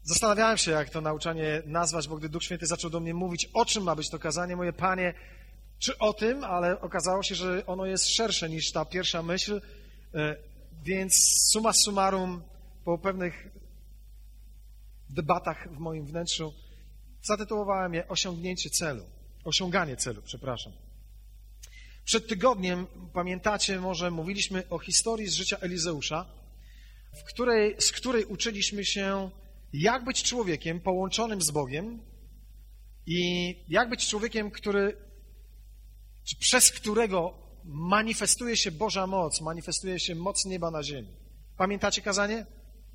Zastanawiałem się, jak to nauczanie nazwać, bo gdy Duch Święty zaczął do mnie mówić, o czym ma być to kazanie, moje Panie, czy o tym, ale okazało się, że ono jest szersze niż ta pierwsza myśl, więc summa summarum, po pewnych debatach w moim wnętrzu, zatytułowałem je Osiąganie celu, przepraszam. Przed tygodniem, pamiętacie, może mówiliśmy o historii z życia Elizeusza, z której uczyliśmy się, jak być człowiekiem połączonym z Bogiem i jak być człowiekiem, przez którego manifestuje się Boża moc, manifestuje się moc nieba na ziemi. Pamiętacie kazanie?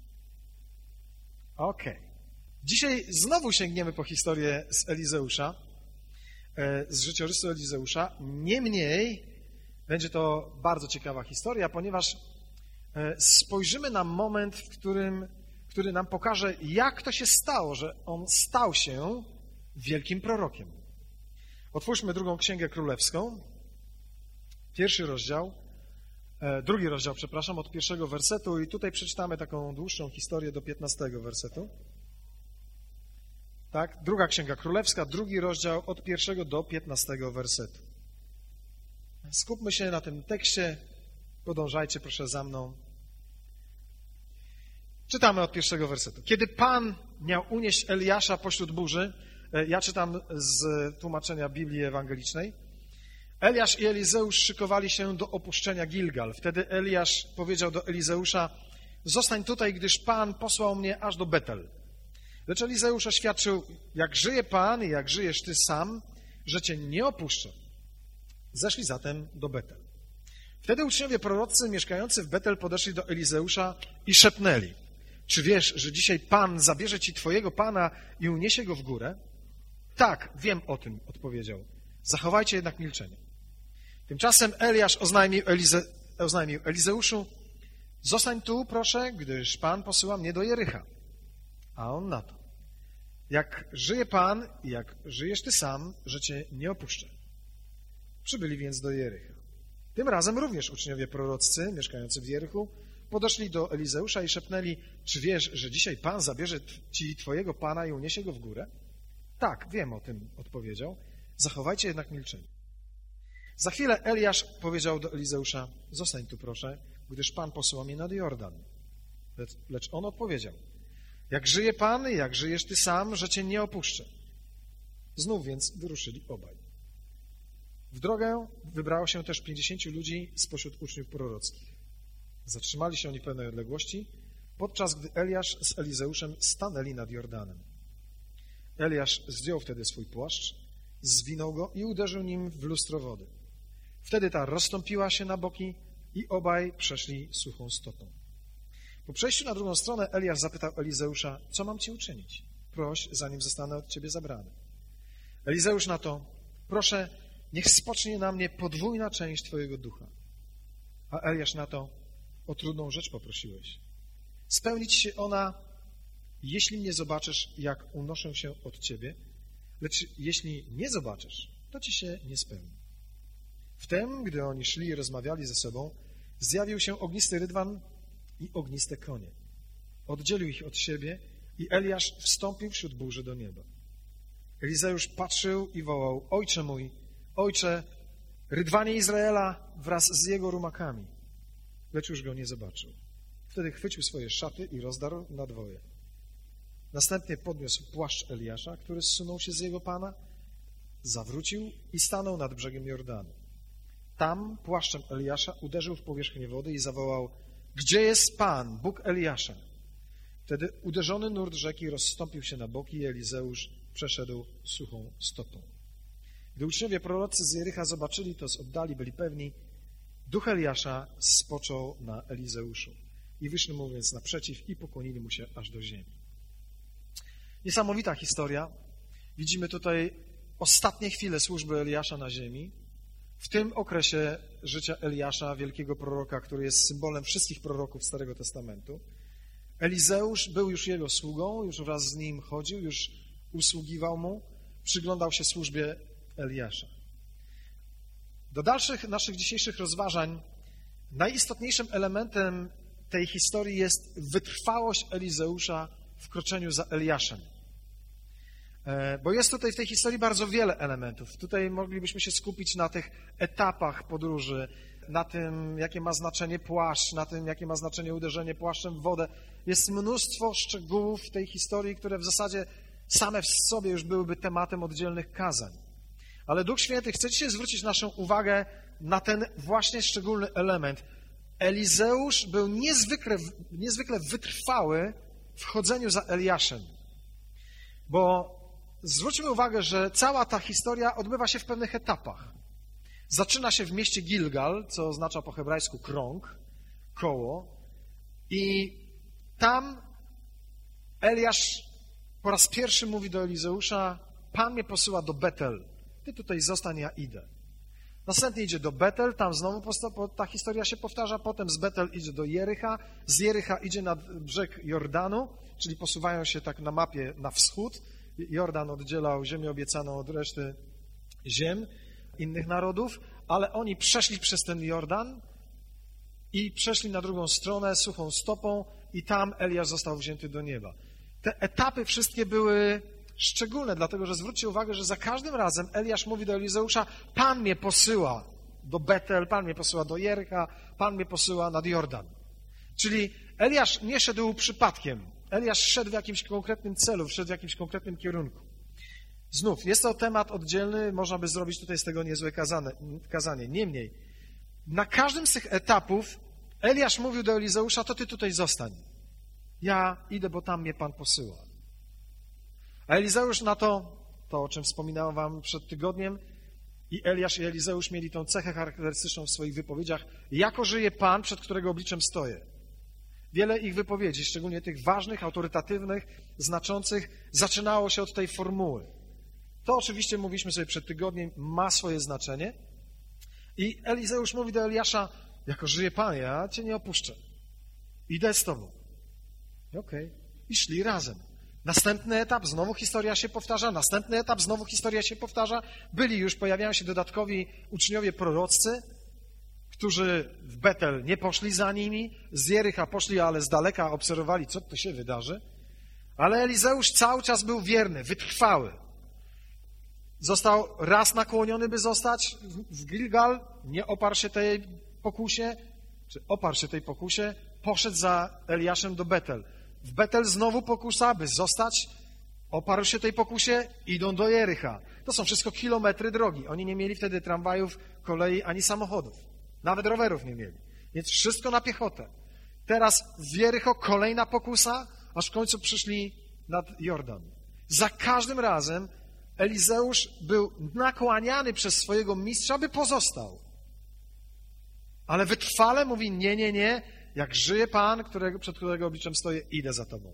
Okej. Dzisiaj znowu sięgniemy po historię z Elizeusza, z życiorysu Elizeusza. Niemniej będzie to bardzo ciekawa historia, ponieważ spojrzymy na moment, który nam pokaże, jak to się stało, że on stał się wielkim prorokiem. Otwórzmy drugą Księgę Królewską, drugi rozdział, od 1 wersetu i tutaj przeczytamy taką dłuższą historię do 15 wersetu. Tak, druga Księga Królewska, drugi rozdział od 1 do 15 wersetu. Skupmy się na tym tekście, podążajcie proszę za mną. Czytamy od 1 wersetu. Kiedy Pan miał unieść Eliasza pośród burzy, ja czytam z tłumaczenia Biblii Ewangelicznej, Eliasz i Elizeusz szykowali się do opuszczenia Gilgal. Wtedy Eliasz powiedział do Elizeusza, zostań tutaj, gdyż Pan posłał mnie aż do Betel. Lecz Elizeusz oświadczył, jak żyje Pan i jak żyjesz Ty sam, że Cię nie opuszczę. Zeszli zatem do Betel. Wtedy uczniowie prorocy mieszkający w Betel podeszli do Elizeusza i szepnęli, czy wiesz, że dzisiaj Pan zabierze Ci Twojego Pana i uniesie Go w górę? Tak, wiem o tym, odpowiedział. Zachowajcie jednak milczenie. Tymczasem Eliasz oznajmił Elizeuszu, zostań tu, proszę, gdyż Pan posyła mnie do Jericha. A on na to, jak żyje Pan i jak żyjesz Ty sam, że Cię nie opuszczę. Przybyli więc do Jericha. Tym razem również uczniowie proroccy mieszkający w Jerichu podeszli do Elizeusza i szepnęli, czy wiesz, że dzisiaj Pan zabierze Ci Twojego Pana i uniesie Go w górę? Tak, wiem o tym, odpowiedział. Zachowajcie jednak milczenie. Za chwilę Eliasz powiedział do Elizeusza, zostań tu proszę, gdyż Pan posyła mnie nad Jordan. Lecz on odpowiedział, jak żyje Pan i jak żyjesz Ty sam, że Cię nie opuszczę. Znów więc wyruszyli obaj. W drogę wybrało się też 50 ludzi spośród uczniów prorockich. Zatrzymali się oni w pewnej odległości, podczas gdy Eliasz z Elizeuszem stanęli nad Jordanem. Eliasz zdjął wtedy swój płaszcz, zwinął go i uderzył nim w lustro wody. Wtedy ta rozstąpiła się na boki i obaj przeszli suchą stopą. Po przejściu na drugą stronę Eliasz zapytał Elizeusza, co mam Ci uczynić? Proś, zanim zostanę od Ciebie zabrany. Elizeusz na to, proszę, niech spocznie na mnie podwójna część Twojego ducha. A Eliasz na to, o trudną rzecz poprosiłeś. Spełnić się ona, jeśli mnie zobaczysz, jak unoszę się od Ciebie, lecz jeśli nie zobaczysz, to Ci się nie spełni. Wtem, gdy oni szli i rozmawiali ze sobą, zjawił się ognisty rydwan i ogniste konie. Oddzielił ich od siebie i Eliasz wstąpił wśród burzy do nieba. Elizeusz patrzył i wołał, Ojcze mój, Ojcze, rydwanie Izraela wraz z jego rumakami. Lecz już go nie zobaczył. Wtedy chwycił swoje szaty i rozdarł na dwoje. Następnie podniósł płaszcz Eliasza, który zsunął się z jego pana, zawrócił i stanął nad brzegiem Jordanu. Tam płaszczem Eliasza uderzył w powierzchnię wody i zawołał, gdzie jest Pan, Bóg Eliasza? Wtedy uderzony nurt rzeki rozstąpił się na boki i Elizeusz przeszedł suchą stopą. Gdy uczniowie prorocy z Jericha zobaczyli to z oddali, byli pewni, duch Eliasza spoczął na Elizeuszu. I wyszli mu więc naprzeciw i pokłonili mu się aż do ziemi. Niesamowita historia. Widzimy tutaj ostatnie chwile służby Eliasza na ziemi. W tym okresie życia Eliasza, wielkiego proroka, który jest symbolem wszystkich proroków Starego Testamentu. Elizeusz był już jego sługą, już wraz z nim chodził, już usługiwał mu, przyglądał się służbie Eliasza. Do dalszych naszych dzisiejszych rozważań najistotniejszym elementem tej historii jest wytrwałość Elizeusza wkroczeniu za Eliaszem. Bo jest tutaj w tej historii bardzo wiele elementów. Tutaj moglibyśmy się skupić na tych etapach podróży, na tym, jakie ma znaczenie płaszcz, na tym, jakie ma znaczenie uderzenie płaszczem w wodę. Jest mnóstwo szczegółów w tej historii, które w zasadzie same w sobie już byłyby tematem oddzielnych kazań. Ale Duch Święty chce dzisiaj zwrócić naszą uwagę na ten właśnie szczególny element. Elizeusz był niezwykle wytrwały w chodzeniu za Eliaszem. Bo zwróćmy uwagę, że cała ta historia odbywa się w pewnych etapach. Zaczyna się w mieście Gilgal, co oznacza po hebrajsku krąg, koło. I tam Eliasz po raz pierwszy mówi do Elizeusza: Pan mnie posyła do Betel, ty tutaj zostań, ja idę. Następnie idzie do Betel, tam znowu ta historia się powtarza, potem z Betel idzie do Jericha, z Jericha idzie nad brzeg Jordanu, czyli posuwają się tak na mapie na wschód. Jordan oddzielał ziemię obiecaną od reszty ziem innych narodów, ale oni przeszli przez ten Jordan i przeszli na drugą stronę suchą stopą i tam Eliasz został wzięty do nieba. Te etapy wszystkie były szczególne, dlatego że zwróćcie uwagę, że za każdym razem Eliasz mówi do Elizeusza: Pan mnie posyła do Betel, Pan mnie posyła do Jericha, Pan mnie posyła nad Jordan. Czyli Eliasz nie szedł przypadkiem. Eliasz szedł w jakimś konkretnym celu, szedł w jakimś konkretnym kierunku. Znów, jest to temat oddzielny, można by zrobić tutaj z tego niezłe kazanie. Niemniej, na każdym z tych etapów Eliasz mówił do Elizeusza: to ty tutaj zostań. Ja idę, bo tam mnie Pan posyła. A Elizeusz na to, o czym wspominałem wam przed tygodniem, i Eliasz i Elizeusz mieli tą cechę charakterystyczną w swoich wypowiedziach: jako żyje Pan, przed którego obliczem stoję. Wiele ich wypowiedzi, szczególnie tych ważnych, autorytatywnych, znaczących, zaczynało się od tej formuły. To oczywiście, mówiliśmy sobie przed tygodniem, ma swoje znaczenie. I Elizeusz mówi do Eliasza: jako żyje Pan, ja cię nie opuszczę. Idę z tobą. Okej. I szli razem. Następny etap, znowu historia się powtarza, następny etap, znowu historia się powtarza. Pojawiają się dodatkowi uczniowie proroccy, którzy w Betel nie poszli za nimi, z Jericha poszli, ale z daleka obserwowali, co tu się wydarzy. Ale Elizeusz cały czas był wierny, wytrwały. Został raz nakłoniony, by zostać w Gilgal, nie oparł się tej pokusie, poszedł za Eliaszem do Betel. W Betel znowu pokusa, by zostać, oparł się tej pokusie, idą do Jericha. To są wszystko kilometry drogi. Oni nie mieli wtedy tramwajów, kolei ani samochodów. Nawet rowerów nie mieli. Więc wszystko na piechotę. Teraz w Jericho kolejna pokusa, aż w końcu przyszli nad Jordan. Za każdym razem Elizeusz był nakłaniany przez swojego mistrza, by pozostał. Ale wytrwale mówi: nie, jak żyje Pan, przed którego obliczem stoję, idę za Tobą.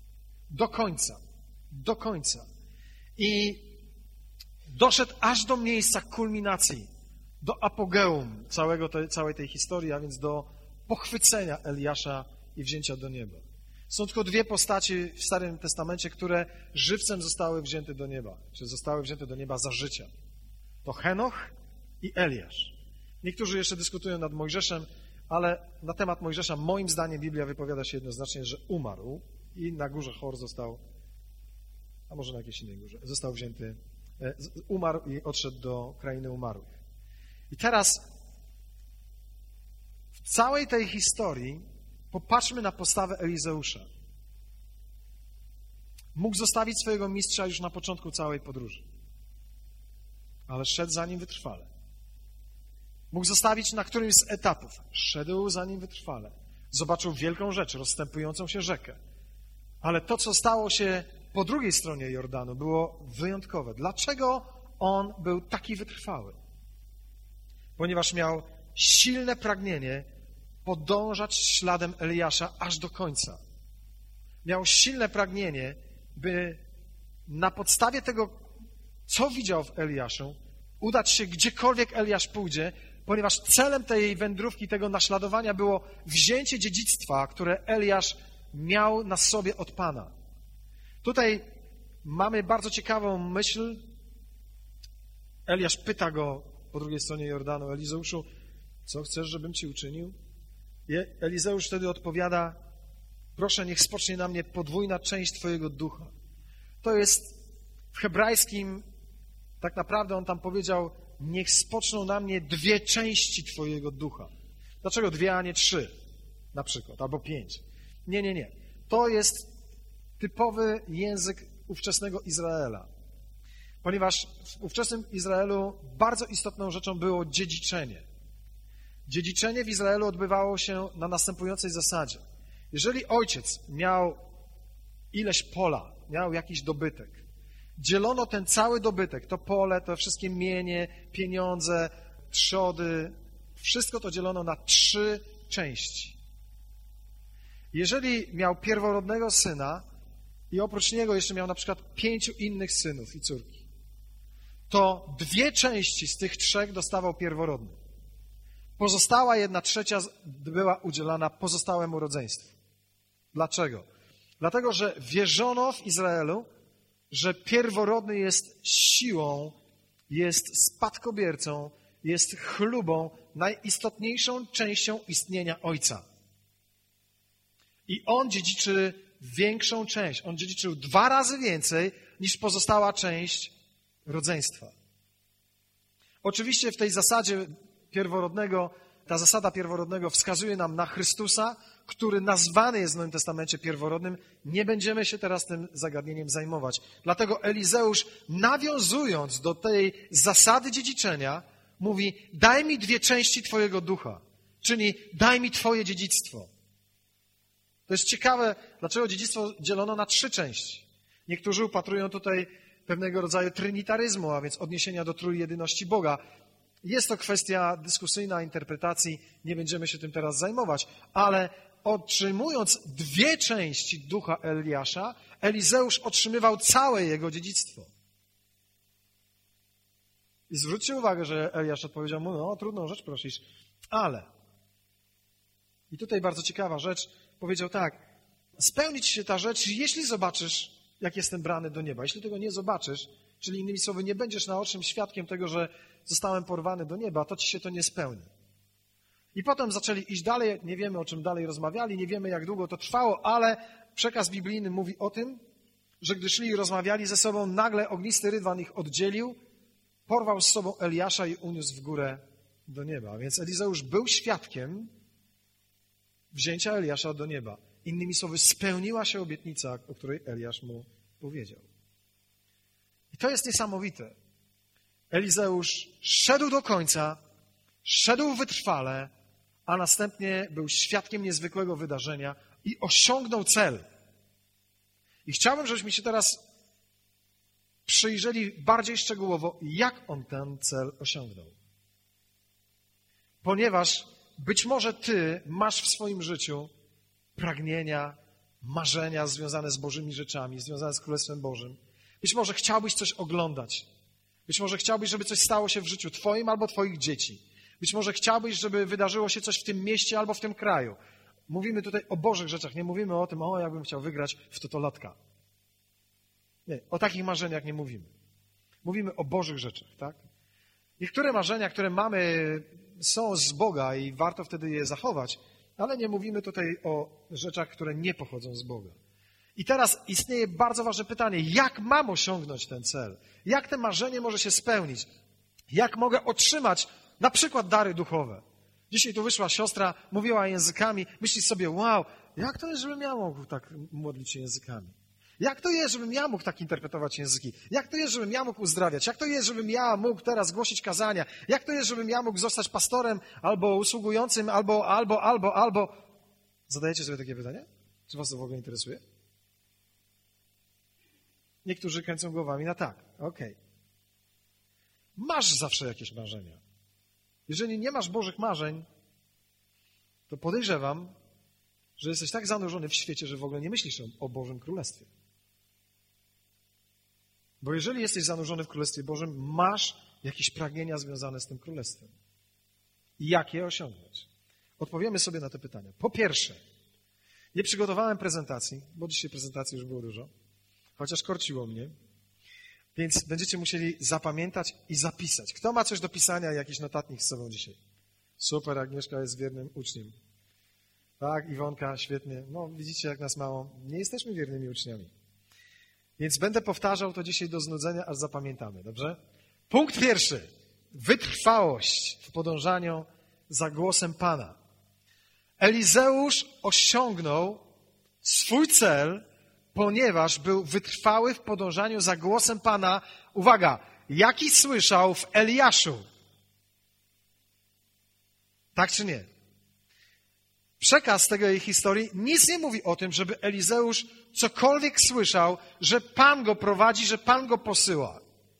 Do końca. I doszedł aż do miejsca kulminacji, do apogeum całej tej historii, a więc do pochwycenia Eliasza i wzięcia do nieba. Są tylko dwie postaci w Starym Testamencie, które żywcem zostały wzięte do nieba, czy zostały wzięte do nieba za życia. To Henoch i Eliasz. Niektórzy jeszcze dyskutują nad Mojżeszem, ale na temat Mojżesza moim zdaniem Biblia wypowiada się jednoznacznie, że umarł i na górze Hor został, a może na jakiejś innej górze, został wzięty, umarł i odszedł do krainy umarłych. I teraz w całej tej historii popatrzmy na postawę Elizeusza. Mógł zostawić swojego mistrza już na początku całej podróży, ale szedł za nim wytrwale. Mógł zostawić na którymś z etapów, szedł za nim wytrwale. Zobaczył wielką rzecz, rozstępującą się rzekę. Ale to, co stało się po drugiej stronie Jordanu, było wyjątkowe. Dlaczego on był taki wytrwały? Ponieważ miał silne pragnienie podążać śladem Eliasza aż do końca. Miał silne pragnienie, by na podstawie tego, co widział w Eliaszu, udać się gdziekolwiek Eliasz pójdzie, ponieważ celem tej wędrówki, tego naśladowania było wzięcie dziedzictwa, które Eliasz miał na sobie od Pana. Tutaj mamy bardzo ciekawą myśl. Eliasz pyta go po drugiej stronie Jordanu: Elizeuszu, co chcesz, żebym ci uczynił? I Elizeusz wtedy odpowiada: Proszę, niech spocznie na mnie podwójna część Twojego ducha. To jest w hebrajskim, tak naprawdę on tam powiedział, niech spoczną na mnie 2 części Twojego ducha. Dlaczego 2, a nie 3 na przykład, albo 5? Nie. To jest typowy język ówczesnego Izraela. Ponieważ w ówczesnym Izraelu bardzo istotną rzeczą było dziedziczenie. Dziedziczenie w Izraelu odbywało się na następującej zasadzie. Jeżeli ojciec miał ileś pola, miał jakiś dobytek, dzielono ten cały dobytek, to pole, to wszystkie mienie, pieniądze, trzody, wszystko to dzielono na 3 części. Jeżeli miał pierworodnego syna i oprócz niego jeszcze miał na przykład 5 innych synów i córki, to 2 części z tych 3 dostawał pierworodny. Pozostała 1/3 była udzielana pozostałemu rodzeństwu. Dlaczego? Dlatego, że wierzono w Izraelu, że pierworodny jest siłą, jest spadkobiercą, jest chlubą, najistotniejszą częścią istnienia ojca. I on dziedziczy większą część. On dziedziczył 2 razy więcej niż pozostała część rodzeństwa. Oczywiście w tej zasadzie pierworodnego, ta zasada pierworodnego wskazuje nam na Chrystusa, który nazwany jest w Nowym Testamencie pierworodnym. Nie będziemy się teraz tym zagadnieniem zajmować. Dlatego Elizeusz, nawiązując do tej zasady dziedziczenia, mówi, daj mi 2 części Twojego ducha, czyli daj mi Twoje dziedzictwo. To jest ciekawe, dlaczego dziedzictwo dzielono na 3 części. Niektórzy upatrują tutaj pewnego rodzaju trynitaryzmu, a więc odniesienia do trójjedyności Boga. Jest to kwestia dyskusyjna, interpretacji, nie będziemy się tym teraz zajmować, ale otrzymując 2 części ducha Eliasza, Elizeusz otrzymywał całe jego dziedzictwo. I zwróćcie uwagę, że Eliasz odpowiedział mu, no trudną rzecz prosisz, ale. I tutaj bardzo ciekawa rzecz, powiedział tak, spełnić się ta rzecz, jeśli zobaczysz, jak jestem brany do nieba. Jeśli tego nie zobaczysz, czyli innymi słowy, nie będziesz naocznym świadkiem tego, że zostałem porwany do nieba, to ci się to nie spełni. I potem zaczęli iść dalej, nie wiemy, o czym dalej rozmawiali, nie wiemy, jak długo to trwało, ale przekaz biblijny mówi o tym, że gdy szli i rozmawiali ze sobą, nagle ognisty rydwan ich oddzielił, porwał z sobą Eliasza i uniósł w górę do nieba. A więc Elizeusz był świadkiem wzięcia Eliasza do nieba. Innymi słowy, spełniła się obietnica, o której Eliasz mu powiedział. I to jest niesamowite. Elizeusz szedł do końca, szedł wytrwale, a następnie był świadkiem niezwykłego wydarzenia i osiągnął cel. I chciałbym, żebyśmy się teraz przyjrzeli bardziej szczegółowo, jak on ten cel osiągnął. Ponieważ być może ty masz w swoim życiu pragnienia, marzenia związane z Bożymi rzeczami, związane z Królestwem Bożym. Być może chciałbyś coś oglądać. Być może chciałbyś, żeby coś stało się w życiu twoim albo twoich dzieci. Być może chciałbyś, żeby wydarzyło się coś w tym mieście albo w tym kraju. Mówimy tutaj o Bożych rzeczach, nie mówimy o tym, jakbym chciał wygrać w totolatka. Nie, o takich marzeniach nie mówimy. Mówimy o Bożych rzeczach, tak? Niektóre marzenia, które mamy, są z Boga i warto wtedy je zachować, ale nie mówimy tutaj o rzeczach, które nie pochodzą z Boga. I teraz istnieje bardzo ważne pytanie, jak mam osiągnąć ten cel? Jak to marzenie może się spełnić? Jak mogę otrzymać na przykład dary duchowe? Dzisiaj tu wyszła siostra, mówiła językami, myślisz sobie, wow, jak to jest, żebym ja mógł tak modlić się językami? Jak to jest, żebym ja mógł tak interpretować języki? Jak to jest, żebym ja mógł uzdrawiać? Jak to jest, żebym ja mógł teraz głosić kazania? Jak to jest, żebym ja mógł zostać pastorem albo usługującym, albo... Zadajecie sobie takie pytanie? Czy was to w ogóle interesuje? Niektórzy kręcą głowami na tak. Okej. Masz zawsze jakieś marzenia. Jeżeli nie masz Bożych marzeń, to podejrzewam, że jesteś tak zanurzony w świecie, że w ogóle nie myślisz o Bożym Królestwie. Bo jeżeli jesteś zanurzony w Królestwie Bożym, masz jakieś pragnienia związane z tym Królestwem. I jak je osiągnąć? Odpowiemy sobie na te pytania. Po pierwsze, nie przygotowałem prezentacji, bo dzisiaj prezentacji już było dużo, chociaż korciło mnie, więc będziecie musieli zapamiętać i zapisać. Kto ma coś do pisania, jakiś notatnik z sobą dzisiaj? Super, Agnieszka jest wiernym uczniem. Tak, Iwonka, świetnie. No, widzicie, jak nas mało. Nie jesteśmy wiernymi uczniami. Więc będę powtarzał to dzisiaj do znudzenia, aż zapamiętamy, dobrze? Punkt pierwszy. Wytrwałość w podążaniu za głosem Pana. Elizeusz osiągnął swój cel, ponieważ był wytrwały w podążaniu za głosem Pana. Uwaga, jaki słyszał w Eliaszu. Tak czy nie? Przekaz tej historii nic nie mówi o tym, żeby Elizeusz cokolwiek słyszał, że Pan go prowadzi, że Pan go posyła.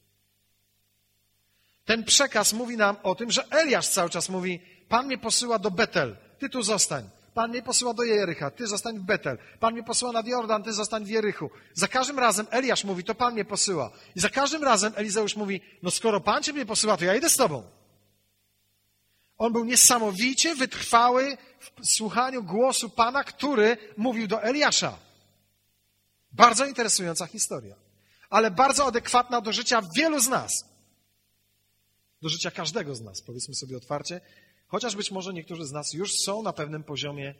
Ten przekaz mówi nam o tym, że Eliasz cały czas mówi, Pan mnie posyła do Betel, ty tu zostań. Pan mnie posyła do Jericha, ty zostań w Betel. Pan mnie posyła nad Jordan, ty zostań w Jerichu. Za każdym razem Eliasz mówi, to Pan mnie posyła. I za każdym razem Elizeusz mówi, no skoro Pan cię mnie posyła, to ja idę z tobą. On był niesamowicie wytrwały w słuchaniu głosu Pana, który mówił do Eliasza. Bardzo interesująca historia, ale bardzo adekwatna do życia wielu z nas. Do życia każdego z nas, powiedzmy sobie otwarcie, chociaż być może niektórzy z nas już są na pewnym poziomie,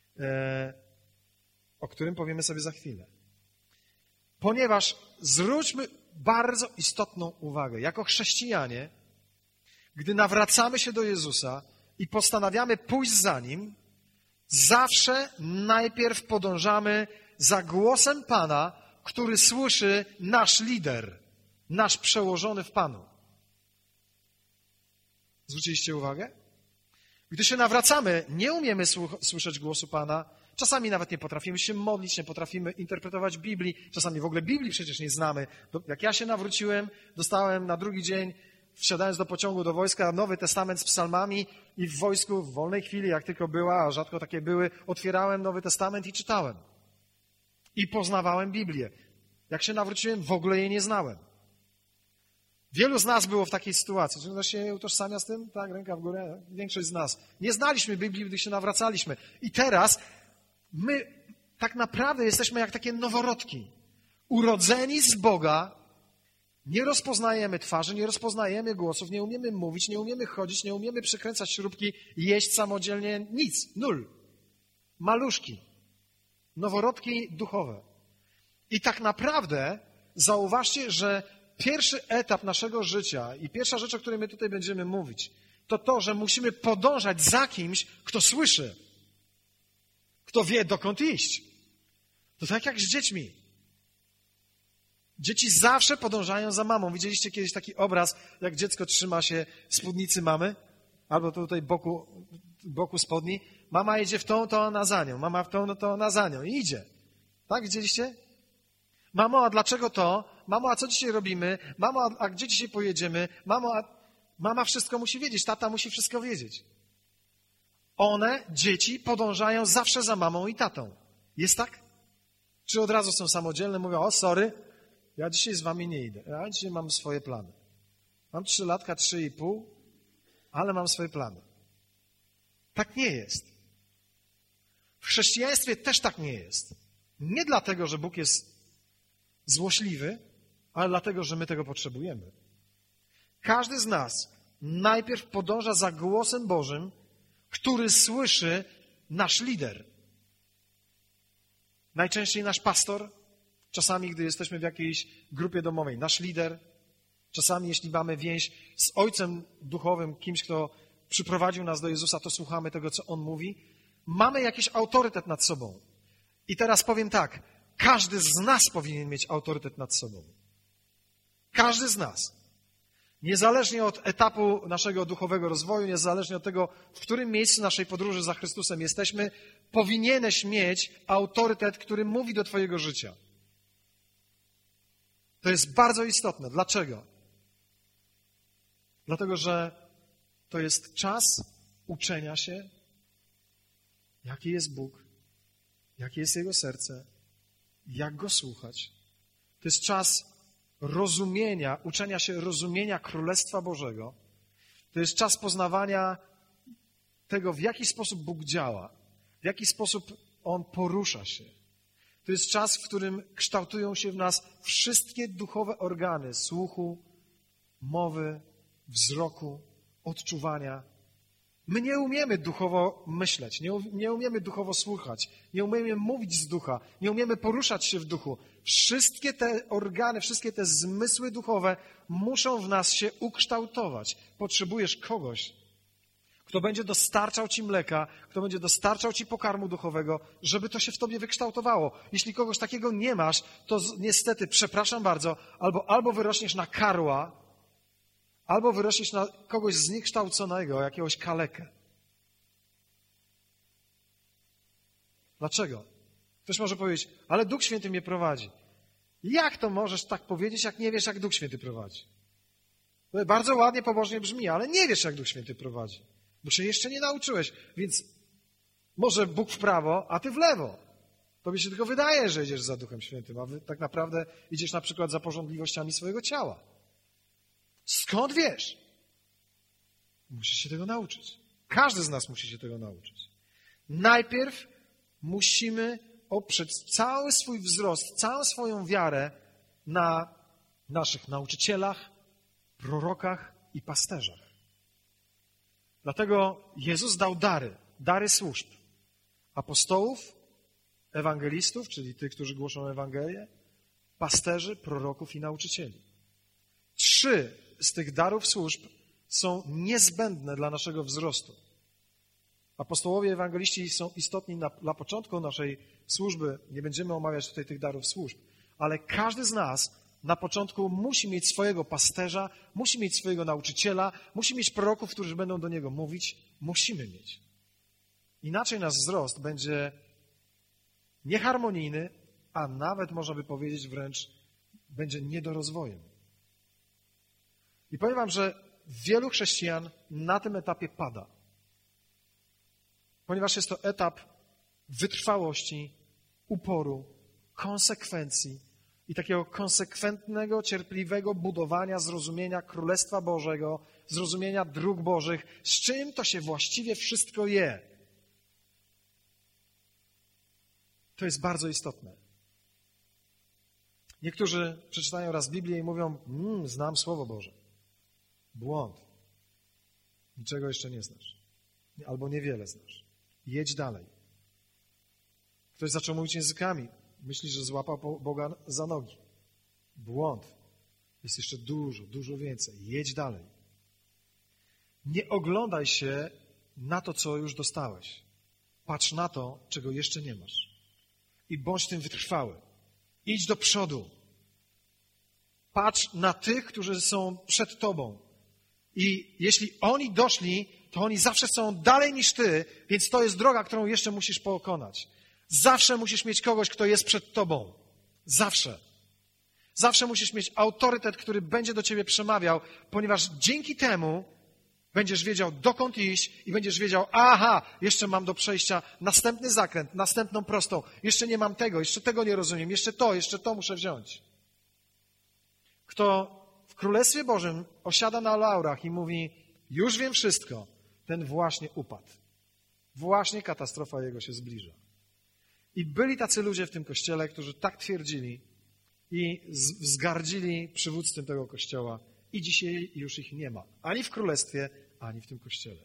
o którym powiemy sobie za chwilę. Ponieważ zwróćmy bardzo istotną uwagę, jako chrześcijanie, gdy nawracamy się do Jezusa i postanawiamy pójść za Nim, zawsze najpierw podążamy za głosem Pana, który słyszy nasz lider, nasz przełożony w Panu. Zwróciliście uwagę? Gdy się nawracamy, nie umiemy słyszeć głosu Pana, czasami nawet nie potrafimy się modlić, nie potrafimy interpretować Biblii, czasami w ogóle Biblii przecież nie znamy. Jak ja się nawróciłem, dostałem na drugi dzień, wsiadając do pociągu do wojska, Nowy Testament z psalmami i w wojsku, w wolnej chwili, jak tylko była, a rzadko takie były, otwierałem Nowy Testament i czytałem. I poznawałem Biblię. Jak się nawróciłem, w ogóle jej nie znałem. Wielu z nas było w takiej sytuacji. Czy ktoś się utożsamia z tym? Tak, ręka w górę. Większość z nas. Nie znaliśmy Biblii, gdy się nawracaliśmy. I teraz my tak naprawdę jesteśmy jak takie noworodki. Urodzeni z Boga, nie rozpoznajemy twarzy, nie rozpoznajemy głosów, nie umiemy mówić, nie umiemy chodzić, nie umiemy przykręcać śrubki, jeść samodzielnie, nic, nul. Maluszki. Noworodki duchowe. I tak naprawdę zauważcie, że pierwszy etap naszego życia i pierwsza rzecz, o której my tutaj będziemy mówić, to to, że musimy podążać za kimś, kto słyszy, kto wie, dokąd iść. To tak jak z dziećmi. Dzieci zawsze podążają za mamą. Widzieliście kiedyś taki obraz, jak dziecko trzyma się spódnicy mamy? Albo tutaj boku spodni. Mama idzie w tą, to ona za nią. Mama w tą, to ona za nią. I idzie. Tak, widzieliście? Mamo, a dlaczego to? Mamo, a co dzisiaj robimy? Mamo, a gdzie dzisiaj pojedziemy? Mamo, mama wszystko musi wiedzieć. Tata musi wszystko wiedzieć. One, dzieci, podążają zawsze za mamą i tatą. Jest tak? Czy od razu są samodzielne? Mówią, o sorry, ja dzisiaj z wami nie idę. Ja dzisiaj mam swoje plany. Mam 3 latka, 3,5, ale mam swoje plany. Tak nie jest. W chrześcijaństwie też tak nie jest. Nie dlatego, że Bóg jest złośliwy, ale dlatego, że my tego potrzebujemy. Każdy z nas najpierw podąża za głosem Bożym, który słyszy nasz lider. Najczęściej nasz pastor, czasami, gdy jesteśmy w jakiejś grupie domowej, nasz lider, czasami, jeśli mamy więź z Ojcem Duchowym, kimś, kto przyprowadził nas do Jezusa, to słuchamy tego, co On mówi. Mamy jakiś autorytet nad sobą. I teraz powiem tak, każdy z nas powinien mieć autorytet nad sobą. Każdy z nas. Niezależnie od etapu naszego duchowego rozwoju, niezależnie od tego, w którym miejscu naszej podróży za Chrystusem jesteśmy, powinieneś mieć autorytet, który mówi do twojego życia. To jest bardzo istotne. Dlaczego? Dlatego, że to jest czas uczenia się, jaki jest Bóg, jakie jest Jego serce, jak Go słuchać. To jest czas rozumienia, uczenia się rozumienia Królestwa Bożego. To jest czas poznawania tego, w jaki sposób Bóg działa, w jaki sposób On porusza się. To jest czas, w którym kształtują się w nas wszystkie duchowe organy słuchu, mowy, wzroku, odczuwania. My nie umiemy duchowo myśleć, nie umiemy duchowo słuchać, nie umiemy mówić z ducha, nie umiemy poruszać się w duchu. Wszystkie te organy, wszystkie te zmysły duchowe muszą w nas się ukształtować. Potrzebujesz kogoś, kto będzie dostarczał ci mleka, kto będzie dostarczał ci pokarmu duchowego, żeby to się w tobie wykształtowało. Jeśli kogoś takiego nie masz, to niestety, przepraszam bardzo, albo wyrośniesz na karła, albo wyrośniesz na kogoś zniekształconego, jakiegoś kalekę. Dlaczego? Ktoś może powiedzieć, ale Duch Święty mnie prowadzi. Jak to możesz tak powiedzieć, jak nie wiesz, jak Duch Święty prowadzi? To bardzo ładnie, pobożnie brzmi, ale nie wiesz, jak Duch Święty prowadzi. Bo się jeszcze nie nauczyłeś, więc może Bóg w prawo, a ty w lewo. Tobie się tylko wydaje, że idziesz za Duchem Świętym, a tak naprawdę idziesz na przykład za pożądliwościami swojego ciała. Skąd wiesz? Musisz się tego nauczyć. Każdy z nas musi się tego nauczyć. Najpierw musimy oprzeć cały swój wzrost, całą swoją wiarę na naszych nauczycielach, prorokach i pasterzach. Dlatego Jezus dał dary służb. Apostołów, ewangelistów, czyli tych, którzy głoszą Ewangelię, pasterzy, proroków i nauczycieli. 3 z tych darów służb są niezbędne dla naszego wzrostu. Apostołowie, ewangeliści są istotni na początku naszej służby. Nie będziemy omawiać tutaj tych darów służb, ale każdy z nas na początku musi mieć swojego pasterza, musi mieć swojego nauczyciela, musi mieć proroków, którzy będą do niego mówić. Musimy mieć. Inaczej nasz wzrost będzie nieharmonijny, a nawet można by powiedzieć wręcz będzie niedorozwojem. I powiem wam, że wielu chrześcijan na tym etapie pada. Ponieważ jest to etap wytrwałości, uporu, konsekwencji i takiego konsekwentnego, cierpliwego budowania zrozumienia Królestwa Bożego, zrozumienia dróg Bożych, z czym to się właściwie wszystko je. To jest bardzo istotne. Niektórzy przeczytają raz Biblię i mówią, znam Słowo Boże. Błąd. Niczego jeszcze nie znasz. Albo niewiele znasz. Jedź dalej. Ktoś zaczął mówić językami. Myśli, że złapał Boga za nogi. Błąd. Jest jeszcze dużo więcej. Jedź dalej. Nie oglądaj się na to, co już dostałeś. Patrz na to, czego jeszcze nie masz. I bądź tym wytrwały. Idź do przodu. Patrz na tych, którzy są przed tobą. I jeśli oni doszli, to oni zawsze są dalej niż ty, więc to jest droga, którą jeszcze musisz pokonać. Zawsze musisz mieć kogoś, kto jest przed tobą. Zawsze. Zawsze musisz mieć autorytet, który będzie do ciebie przemawiał, ponieważ dzięki temu będziesz wiedział, dokąd iść i będziesz wiedział, jeszcze mam do przejścia następny zakręt, następną prostą. Jeszcze nie mam tego, jeszcze tego nie rozumiem, jeszcze to muszę wziąć. Kto w Królestwie Bożym osiada na laurach i mówi, już wiem wszystko, ten właśnie upadł. Właśnie katastrofa jego się zbliża. I byli tacy ludzie w tym kościele, którzy tak twierdzili i wzgardzili przywództwem tego kościoła. I dzisiaj już ich nie ma. Ani w królestwie, ani w tym kościele.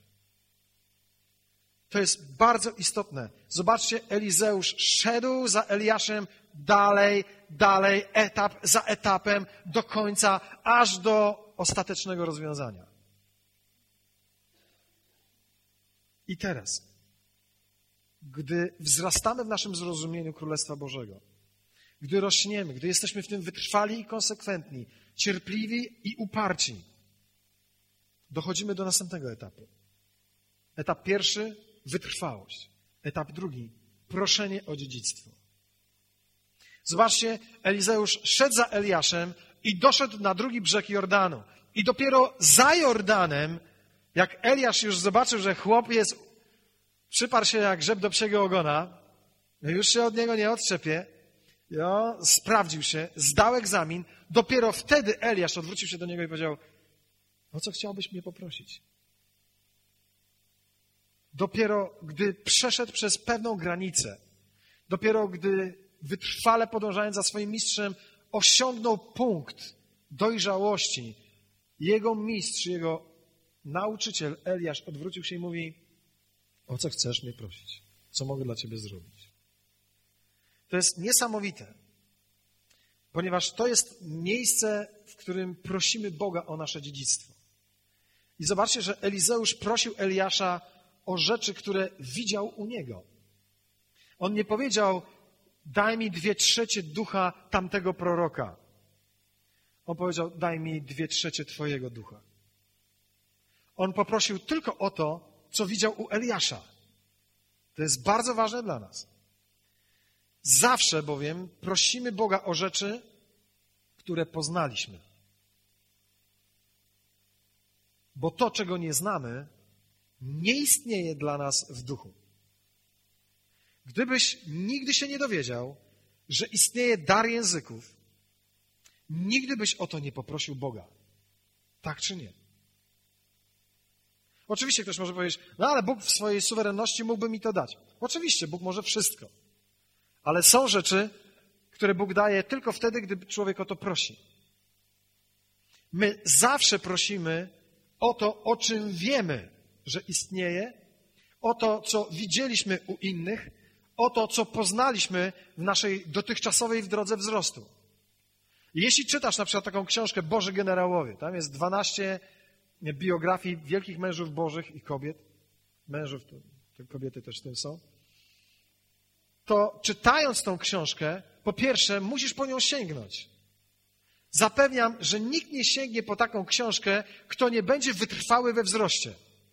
To jest bardzo istotne. Zobaczcie, Elizeusz szedł za Eliaszem dalej, etap za etapem, do końca, aż do ostatecznego rozwiązania. I teraz, gdy wzrastamy w naszym zrozumieniu Królestwa Bożego, gdy rośniemy, gdy jesteśmy w tym wytrwali i konsekwentni, cierpliwi i uparci, dochodzimy do następnego etapu. Etap pierwszy, wytrwałość. Etap drugi, proszenie o dziedzictwo. Zobaczcie, Elizeusz szedł za Eliaszem i doszedł na drugi brzeg Jordanu. I dopiero za Jordanem, jak Eliasz już zobaczył, że chłop przyparł się jak grzyb do psiego ogona, już się od niego nie odczepie, sprawdził się, zdał egzamin, dopiero wtedy Eliasz odwrócił się do niego i powiedział, o co chciałbyś mnie poprosić? Dopiero gdy przeszedł przez pewną granicę, dopiero gdy wytrwale podążając za swoim mistrzem osiągnął punkt dojrzałości, jego mistrz, jego nauczyciel Eliasz odwrócił się i mówi: o co chcesz mnie prosić? Co mogę dla ciebie zrobić? To jest niesamowite, ponieważ to jest miejsce, w którym prosimy Boga o nasze dziedzictwo. I zobaczcie, że Elizeusz prosił Eliasza o rzeczy, które widział u niego. On nie powiedział: daj mi 2/3 ducha tamtego proroka. On powiedział: daj mi 2/3 twojego ducha. On poprosił tylko o to, co widział u Eliasza. To jest bardzo ważne dla nas. Zawsze bowiem prosimy Boga o rzeczy, które poznaliśmy. Bo to, czego nie znamy, nie istnieje dla nas w duchu. Gdybyś nigdy się nie dowiedział, że istnieje dar języków, nigdy byś o to nie poprosił Boga. Tak czy nie? Oczywiście ktoś może powiedzieć: no ale Bóg w swojej suwerenności mógłby mi to dać. Oczywiście, Bóg może wszystko. Ale są rzeczy, które Bóg daje tylko wtedy, gdy człowiek o to prosi. My zawsze prosimy o to, o czym wiemy, że istnieje, o to, co widzieliśmy u innych, o to, co poznaliśmy w naszej dotychczasowej drodze wzrostu. I jeśli czytasz na przykład taką książkę Boży Generałowie, tam jest 12 biografii wielkich mężów bożych i kobiet, mężów, to kobiety też w tym są, to czytając tą książkę, po pierwsze, musisz po nią sięgnąć. Zapewniam, że nikt nie sięgnie po taką książkę, kto nie będzie wytrwały we wzroście.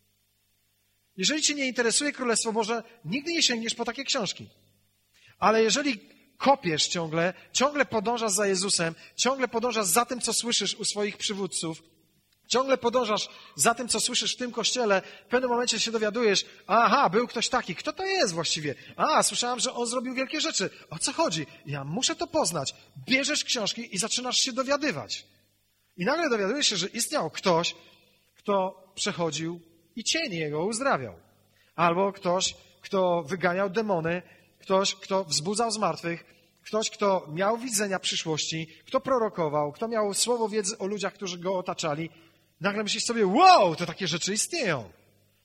Jeżeli cię nie interesuje Królestwo Boże, nigdy nie sięgniesz po takie książki. Ale jeżeli kopiesz ciągle podążasz za Jezusem, ciągle podążasz za tym, co słyszysz u swoich przywódców, ciągle podążasz za tym, co słyszysz w tym kościele, w pewnym momencie się dowiadujesz: aha, był ktoś taki, kto to jest właściwie? Słyszałem, że on zrobił wielkie rzeczy. O co chodzi? Ja muszę to poznać. Bierzesz książki i zaczynasz się dowiadywać. I nagle dowiadujesz się, że istniał ktoś, kto przechodził i cień jego uzdrawiał. Albo ktoś, kto wyganiał demony, ktoś, kto wzbudzał zmartwych, ktoś, kto miał widzenia przyszłości, kto prorokował, kto miał słowo wiedzy o ludziach, którzy go otaczali. Nagle myślisz sobie: wow, to takie rzeczy istnieją.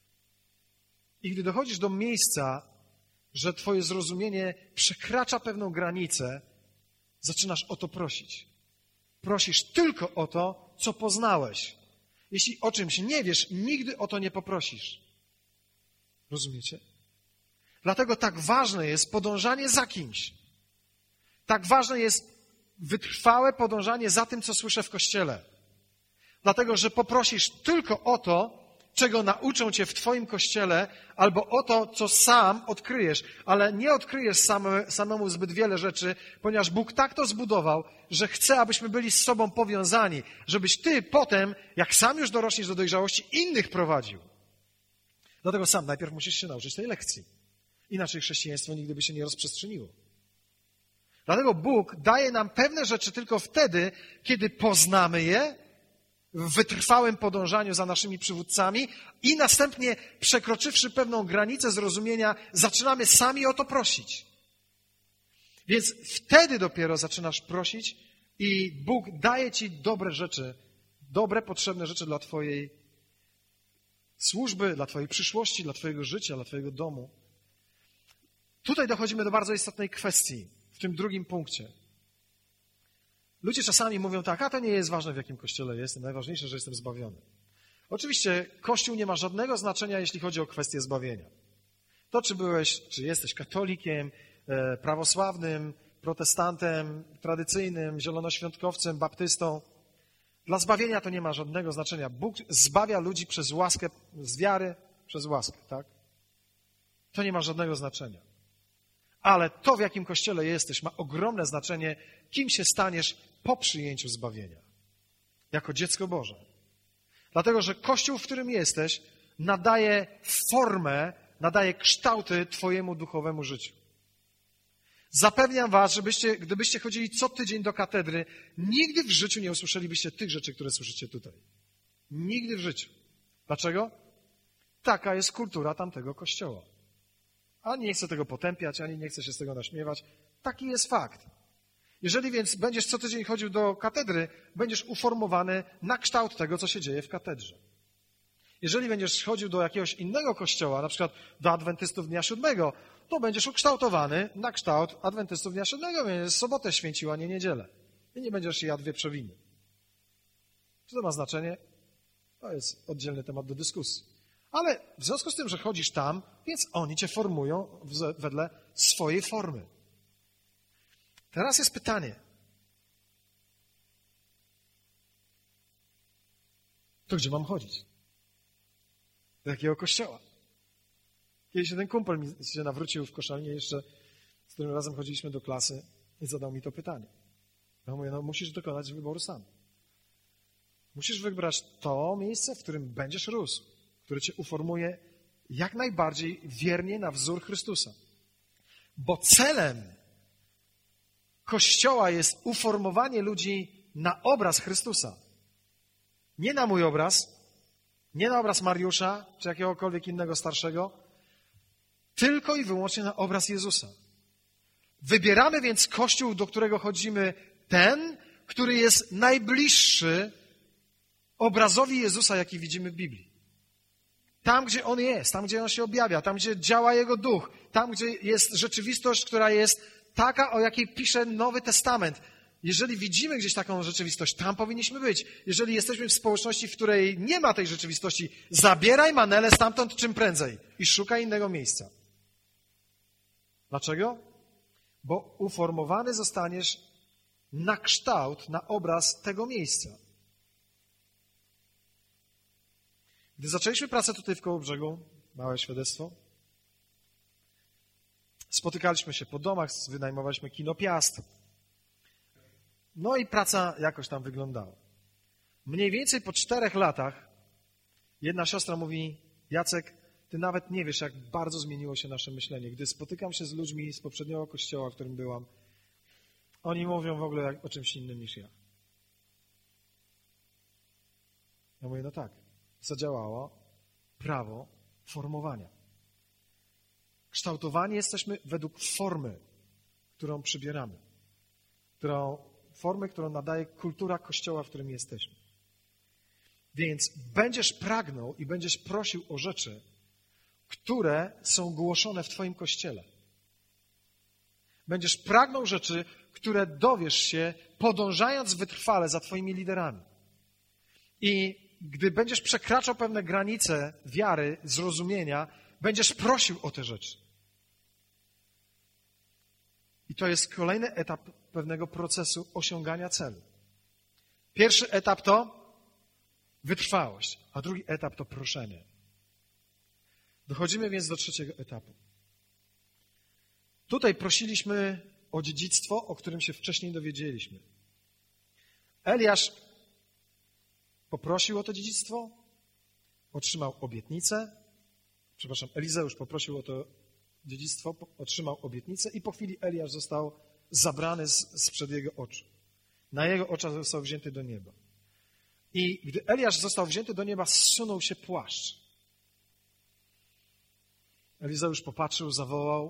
I gdy dochodzisz do miejsca, że twoje zrozumienie przekracza pewną granicę, zaczynasz o to prosić. Prosisz tylko o to, co poznałeś. Jeśli o czymś nie wiesz, nigdy o to nie poprosisz. Rozumiecie? Dlatego tak ważne jest podążanie za kimś. Tak ważne jest wytrwałe podążanie za tym, co słyszę w Kościele. Dlatego, że poprosisz tylko o to, czego nauczą cię w twoim Kościele, albo o to, co sam odkryjesz. Ale nie odkryjesz samemu zbyt wiele rzeczy, ponieważ Bóg tak to zbudował, że chce, abyśmy byli z sobą powiązani, żebyś ty potem, jak sam już dorośniesz do dojrzałości, innych prowadził. Dlatego sam najpierw musisz się nauczyć tej lekcji. Inaczej chrześcijaństwo nigdy by się nie rozprzestrzeniło. Dlatego Bóg daje nam pewne rzeczy tylko wtedy, kiedy poznamy je w wytrwałym podążaniu za naszymi przywódcami i następnie, przekroczywszy pewną granicę zrozumienia, zaczynamy sami o to prosić. Więc wtedy dopiero zaczynasz prosić i Bóg daje ci dobre rzeczy, dobre, potrzebne rzeczy dla twojej służby, dla twojej przyszłości, dla twojego życia, dla twojego domu. Tutaj dochodzimy do bardzo istotnej kwestii w tym drugim punkcie. Ludzie czasami mówią tak: to nie jest ważne, w jakim kościele jestem, najważniejsze, że jestem zbawiony. Oczywiście Kościół nie ma żadnego znaczenia, jeśli chodzi o kwestię zbawienia. To, czy jesteś katolikiem, prawosławnym, protestantem, tradycyjnym, zielonoświątkowcem, baptystą, dla zbawienia to nie ma żadnego znaczenia. Bóg zbawia ludzi przez łaskę, z wiary przez łaskę, tak? To nie ma żadnego znaczenia. Ale to, w jakim kościele jesteś, ma ogromne znaczenie, kim się staniesz po przyjęciu zbawienia. Jako dziecko Boże. Dlatego, że Kościół, w którym jesteś, nadaje formę, nadaje kształty twojemu duchowemu życiu. Zapewniam was, gdybyście chodzili co tydzień do katedry, nigdy w życiu nie usłyszelibyście tych rzeczy, które słyszycie tutaj. Nigdy w życiu. Dlaczego? Taka jest kultura tamtego kościoła. Ani nie chcę tego potępiać, ani nie chcę się z tego naśmiewać. Taki jest fakt. Jeżeli więc będziesz co tydzień chodził do katedry, będziesz uformowany na kształt tego, co się dzieje w katedrze. Jeżeli będziesz chodził do jakiegoś innego kościoła, na przykład do Adwentystów Dnia Siódmego, to będziesz ukształtowany na kształt Adwentystów Dnia Siódmego, będziesz sobotę święcił, a nie niedzielę. I nie będziesz jadł wieprzowiny. Czy to ma znaczenie? To jest oddzielny temat do dyskusji. Ale w związku z tym, że chodzisz tam, więc oni cię formują wedle swojej formy. Teraz jest pytanie. To gdzie mam chodzić? Do jakiego kościoła? Kiedyś jeden kumpel mi się nawrócił w Koszalinie jeszcze, z którym razem chodziliśmy do klasy i zadał mi to pytanie. Ja mówię, musisz dokonać wyboru sam. Musisz wybrać to miejsce, w którym będziesz rósł, które cię uformuje jak najbardziej wiernie na wzór Chrystusa. Bo celem Kościoła jest uformowanie ludzi na obraz Chrystusa. Nie na mój obraz, nie na obraz Mariusza, czy jakiegokolwiek innego starszego, tylko i wyłącznie na obraz Jezusa. Wybieramy więc Kościół, do którego chodzimy, ten, który jest najbliższy obrazowi Jezusa, jaki widzimy w Biblii. Tam, gdzie On jest, tam, gdzie On się objawia, tam, gdzie działa Jego Duch, tam, gdzie jest rzeczywistość, która jest taka, o jakiej pisze Nowy Testament. Jeżeli widzimy gdzieś taką rzeczywistość, tam powinniśmy być. Jeżeli jesteśmy w społeczności, w której nie ma tej rzeczywistości, zabieraj manele stamtąd czym prędzej i szukaj innego miejsca. Dlaczego? Bo uformowany zostaniesz na kształt, na obraz tego miejsca. Gdy zaczęliśmy pracę tutaj w Kołobrzegu, małe świadectwo, spotykaliśmy się po domach, wynajmowaliśmy kino Piast. No i praca jakoś tam wyglądała. Mniej więcej po 4 latach jedna siostra mówi, Jacek, ty nawet nie wiesz, jak bardzo zmieniło się nasze myślenie. Gdy spotykam się z ludźmi z poprzedniego kościoła, w którym byłam, oni mówią w ogóle o czymś innym niż ja. Ja mówię, no tak, zadziałało prawo formowania. Kształtowani jesteśmy według formy, którą przybieramy. Formy, którą nadaje kultura kościoła, w którym jesteśmy. Więc będziesz pragnął i będziesz prosił o rzeczy, które są głoszone w twoim kościele. Będziesz pragnął rzeczy, które dowiesz się, podążając wytrwale za twoimi liderami. I gdy będziesz przekraczał pewne granice wiary, zrozumienia, będziesz prosił o te rzeczy. I to jest kolejny etap pewnego procesu osiągania celu. Pierwszy etap to wytrwałość, a drugi etap to proszenie. Dochodzimy więc do trzeciego etapu. Tutaj prosiliśmy o dziedzictwo, o którym się wcześniej dowiedzieliśmy. poprosił o to dziedzictwo, otrzymał obietnicę, Elizeusz poprosił o to dziedzictwo, otrzymał obietnicę i po chwili Eliasz został zabrany sprzed jego oczu. Na jego oczach został wzięty do nieba. I gdy Eliasz został wzięty do nieba, zsunął się płaszcz. Elizeusz popatrzył, zawołał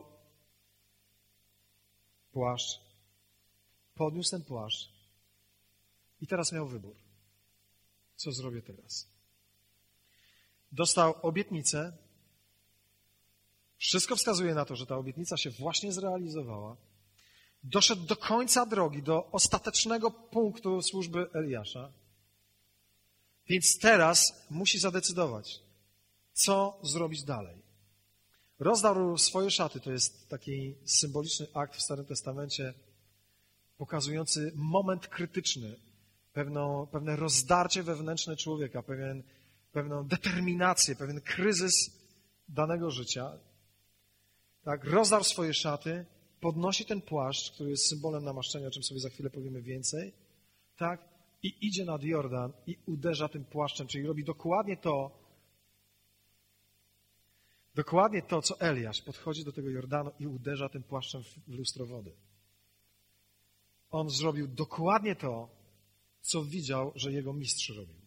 płaszcz, podniósł ten płaszcz i teraz miał wybór. Co zrobię teraz? Dostał obietnicę. Wszystko wskazuje na to, że ta obietnica się właśnie zrealizowała. Doszedł do końca drogi, do ostatecznego punktu służby Eliasza. Więc teraz musi zadecydować, co zrobić dalej. Rozdarł swoje szaty. To jest taki symboliczny akt w Starym Testamencie pokazujący moment krytyczny, pewne rozdarcie wewnętrzne człowieka, pewną determinację, pewien kryzys danego życia. Tak, rozdarł swoje szaty, podnosi ten płaszcz, który jest symbolem namaszczenia, o czym sobie za chwilę powiemy więcej, tak, i idzie nad Jordan i uderza tym płaszczem, czyli robi dokładnie to, co Eliasz. Podchodzi do tego Jordanu i uderza tym płaszczem w lustro wody. On zrobił dokładnie to, co widział, że jego mistrz robił.